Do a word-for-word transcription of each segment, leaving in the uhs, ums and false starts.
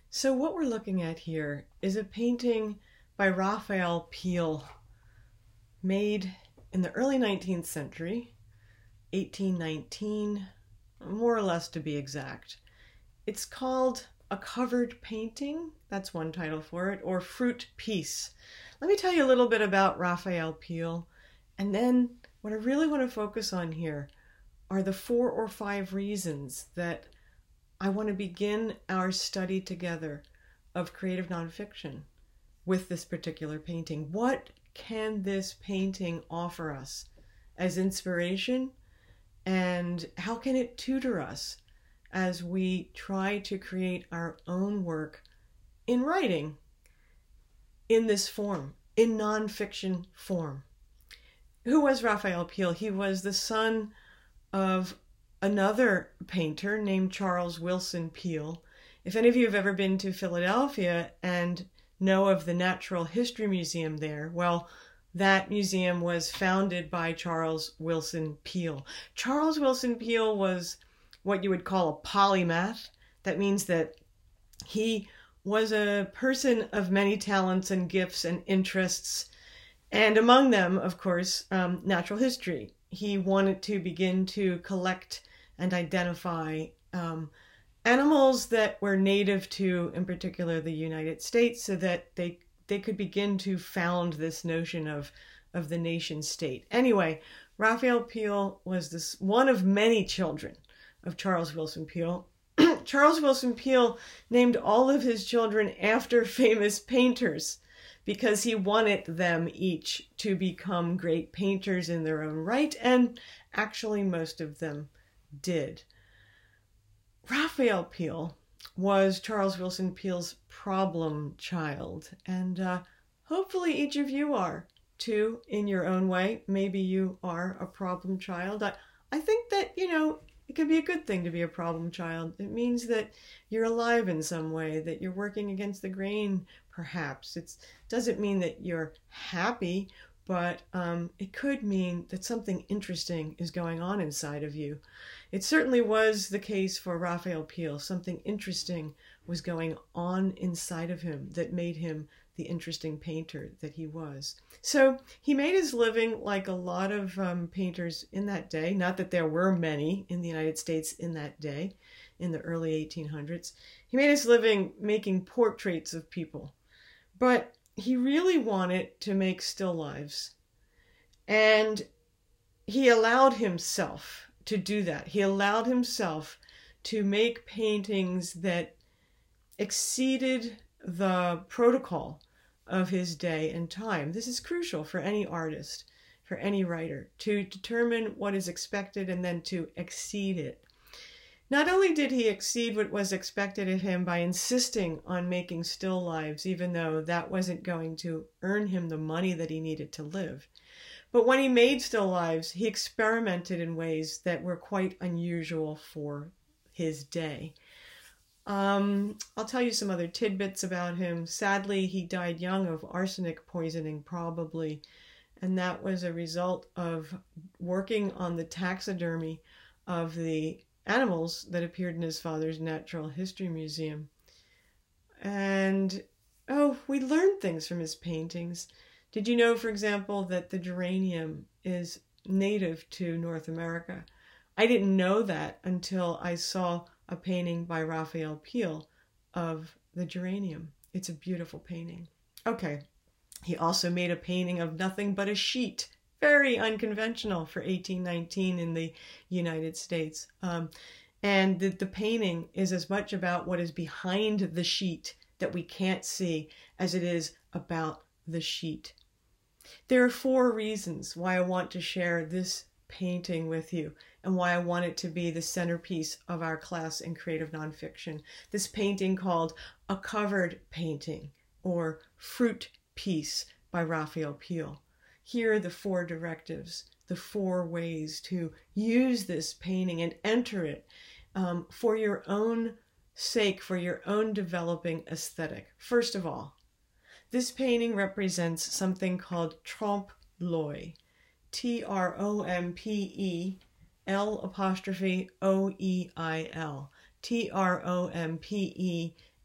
So what we're looking at here is a painting by Raphael Peale made in the early nineteenth century, eighteen nineteen, more or less to be exact. It's called A Covered Painting, that's one title for it, or Fruit Piece. Let me tell you a little bit about Raphael Peale, and then what I really want to focus on here are the four or five reasons that I want to begin our study together of creative nonfiction with this particular painting. What can this painting offer us as inspiration, and how can it tutor us as we try to create our own work in writing in this form, in nonfiction form? Who was Raphael Peale? He was the son of another painter named Charles Willson Peale. If any of you have ever been to Philadelphia and know of the Natural History Museum there, well, that museum was founded by Charles Willson Peale. Charles Willson Peale was what you would call a polymath. That means that he was a person of many talents and gifts and interests, and among them, of course, um, natural history. He wanted to begin to collect and identify um, animals that were native to, in particular, the United States, so that they they could begin to found this notion of, of the nation state. Anyway, Raphael Peale was this one of many children of Charles Willson Peale. Charles Willson Peale named all of his children after famous painters because he wanted them each to become great painters in their own right, and actually most of them did. Raphael Peale was Charles Willson Peale's problem child, and uh, hopefully each of you are too, in your own way. Maybe you are a problem child. I, I think that, you know, it can be a good thing to be a problem child. It means that you're alive in some way, that you're working against the grain, perhaps. It doesn't mean that you're happy, but um, it could mean that something interesting is going on inside of you. It certainly was the case for Raphael Peale. Something interesting was going on inside of him that made him the interesting painter that he was. So he made his living like a lot of um, painters in that day. Not that there were many in the United States in that day, in the early eighteen hundreds. He made his living making portraits of people. But he really wanted to make still lives. And he allowed himself to do that. He allowed himself to make paintings that exceeded the protocol of his day and time. This is crucial for any artist, for any writer, to determine what is expected and then to exceed it. Not only did he exceed what was expected of him by insisting on making still lives, even though that wasn't going to earn him the money that he needed to live, but when he made still lives, he experimented in ways that were quite unusual for his day. Um, I'll tell you some other tidbits about him. Sadly, he died young of arsenic poisoning, probably, and that was a result of working on the taxidermy of the animals that appeared in his father's Natural History Museum. And, oh, we learned things from his paintings. Did you know, for example, that the geranium is native to North America? I didn't know that until I saw a painting by Raphael Peale of the geranium. It's a beautiful painting. Okay, he also made a painting of nothing but a sheet. Very unconventional for eighteen nineteen in the United States. Um, and the, the painting is as much about what is behind the sheet that we can't see as it is about the sheet. There are four reasons why I want to share this painting with you and why I want it to be the centerpiece of our class in creative nonfiction. This painting called A Covered Painting, or Fruit Piece, by Raphael Peale. Here are the four directives, the four ways to use this painting and enter it um, for your own sake, for your own developing aesthetic. First of all, this painting represents something called trompe-l'oeil, T R O M P E L apostrophe O E I L, T R O M P E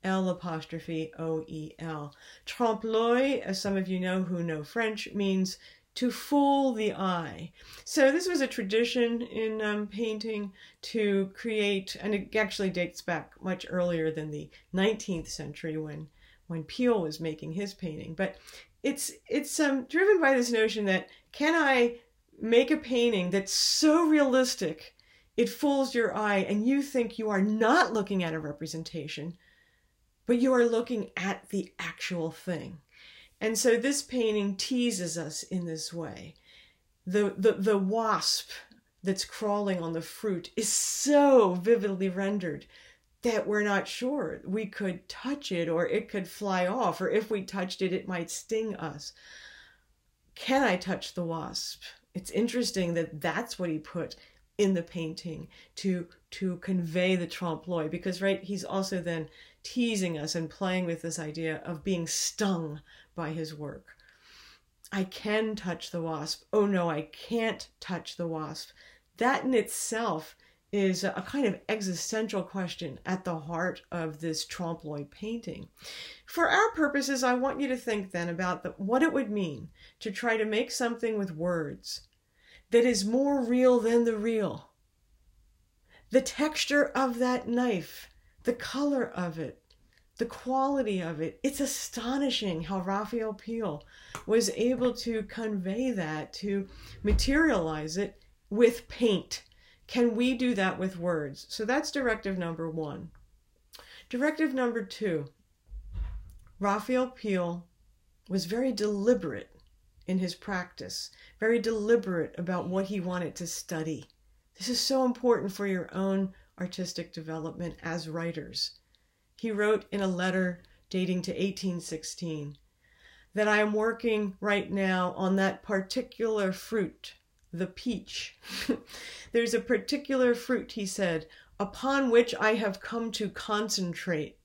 L apostrophe O E L. Trompe l'oeil, as some of you know who know French, means to fool the eye. So this was a tradition in um, painting to create, and it actually dates back much earlier than the nineteenth century when when Peale was making his painting. But it's it's um, driven by this notion that, can I make a painting that's so realistic it fools your eye and you think you are not looking at a representation, but you are looking at the actual thing. And so this painting teases us in this way. The, the, the wasp that's crawling on the fruit is so vividly rendered that we're not sure. We could touch it, or it could fly off, or if we touched it, it might sting us. Can I touch the wasp? It's interesting that that's what he put in the painting to, to convey the trompe l'oeil, because, right, he's also then teasing us and playing with this idea of being stung by his work. I can touch the wasp. Oh no, I can't touch the wasp. That in itself is a kind of existential question at the heart of this trompe l'oeil painting. For our purposes, I want you to think then about the, what it would mean to try to make something with words that is more real than the real. The texture of that knife, the color of it, the quality of it. It's astonishing how Raphael Peale was able to convey that, to materialize it with paint. Can we do that with words? So that's directive number one. Directive number two, Raphael Peale was very deliberate in his practice, very deliberate about what he wanted to study. This is so important for your own artistic development as writers. He wrote in a letter dating to eighteen sixteen that I am working right now on that particular fruit, the peach. There's a particular fruit, he said, upon which I have come to concentrate.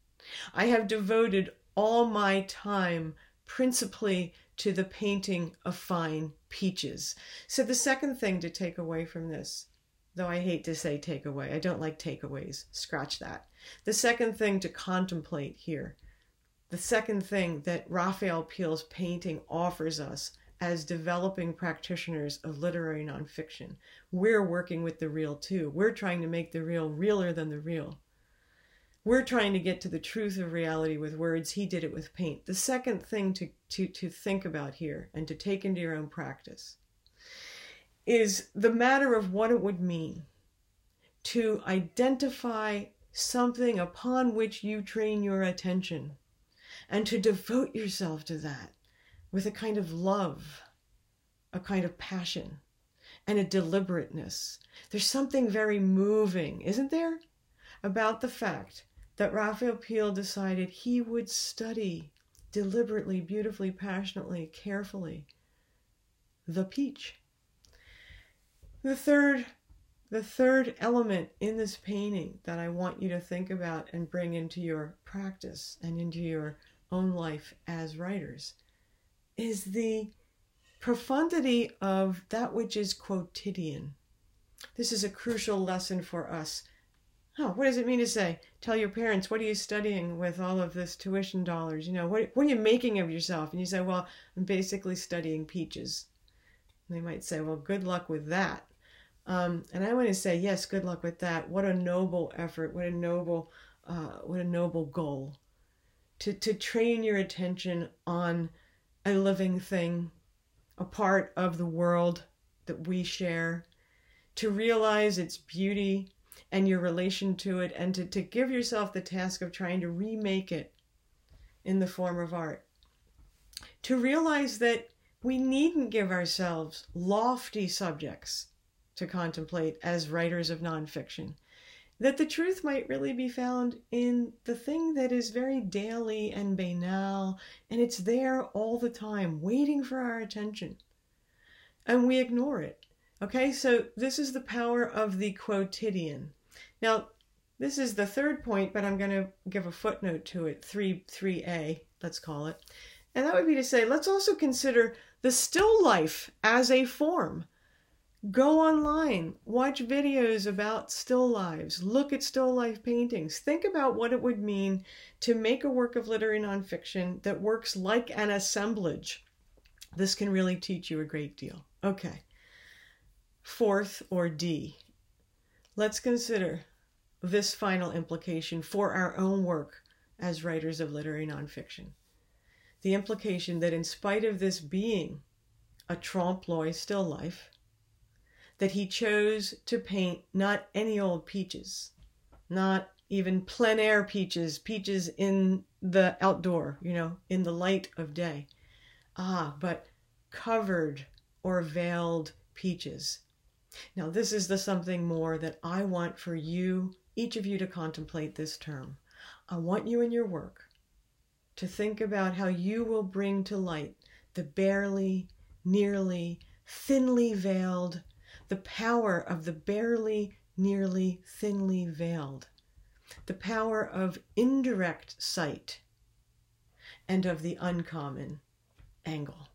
I have devoted all my time principally to the painting of fine peaches. So the second thing to take away from this, though I hate to say takeaway, I don't like takeaways, scratch that. The second thing to contemplate here, the second thing that Raphael Peale's painting offers us as developing practitioners of literary nonfiction, we're working with the real too. We're trying to make the real realer than the real. We're trying to get to the truth of reality with words. He did it with paint. The second thing to, to, to think about here and to take into your own practice is the matter of what it would mean to identify something upon which you train your attention and to devote yourself to that with a kind of love, a kind of passion, and a deliberateness. There's something very moving, isn't there, about the fact that Raphael Peale decided he would study deliberately, beautifully, passionately, carefully the peach. The third, the third element in this painting that I want you to think about and bring into your practice and into your own life as writers is the profundity of that which is quotidian. This is a crucial lesson for us. Oh, what does it mean to say, tell your parents, what are you studying with all of this tuition dollars? You know, what, what are you making of yourself? And you say, well, I'm basically studying peaches. And they might say, well, good luck with that. Um, and I want to say, yes, good luck with that. What a noble effort. What a noble, uh, what a noble goal. To, to train your attention on a living thing, a part of the world that we share, to realize its beauty and your relation to it, and to, to give yourself the task of trying to remake it in the form of art. To realize that we needn't give ourselves lofty subjects to contemplate as writers of nonfiction. That the truth might really be found in the thing that is very daily and banal, and it's there all the time, waiting for our attention. And we ignore it. Okay, so this is the power of the quotidian. Now, this is the third point, but I'm going to give a footnote to it, three, three A, let's call it. And that would be to say, let's also consider the still life as a form. Go online, watch videos about still lives, look at still life paintings. Think about what it would mean to make a work of literary nonfiction that works like an assemblage. This can really teach you a great deal. Okay. Fourth, or D, let's consider this final implication for our own work as writers of literary nonfiction. The implication that in spite of this being a trompe-l'oeil still life, that he chose to paint not any old peaches, not even plein air peaches, peaches in the outdoor, you know, in the light of day. Ah, but covered or veiled peaches. Now, this is the something more that I want for you, each of you, to contemplate this term. I want you in your work to think about how you will bring to light the barely, nearly, thinly veiled, the power of the barely, nearly, thinly veiled, the power of indirect sight, and of the uncommon angle.